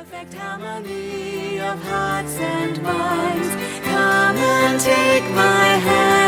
perfect harmony of hearts and minds. Come and take my hand.